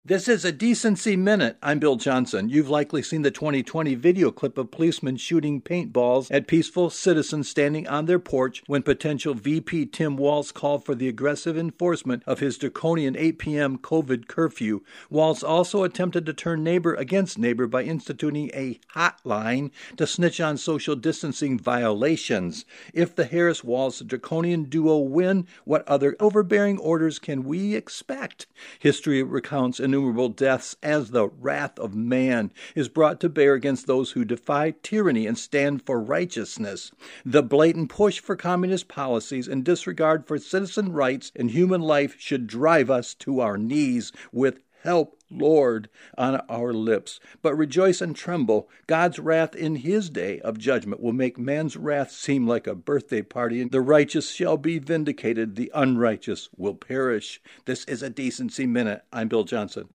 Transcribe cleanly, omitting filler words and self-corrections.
This is a Decency Minute. I'm Bill Johnson. You've likely seen the 2020 video clip of policemen shooting paintballs at peaceful citizens standing on their porch when potential VP Tim Walz called for the aggressive enforcement of his draconian 8 p.m. COVID curfew. Walz also attempted to turn neighbor against neighbor by instituting a hotline to snitch on social distancing violations. If the Harris-Walz draconian duo win, what other overbearing orders can we expect? History recounts innumerable deaths as the wrath of man is brought to bear against those who defy tyranny and stand for righteousness. The blatant push for communist policies and disregard for citizen rights and human life should drive us to our knees with "Help, Lord," on our lips. But rejoice and tremble. God's wrath in his day of judgment will make man's wrath seem like a birthday party. The righteous shall be vindicated. The unrighteous will perish. This is a Decency Minute. I'm Bill Johnson.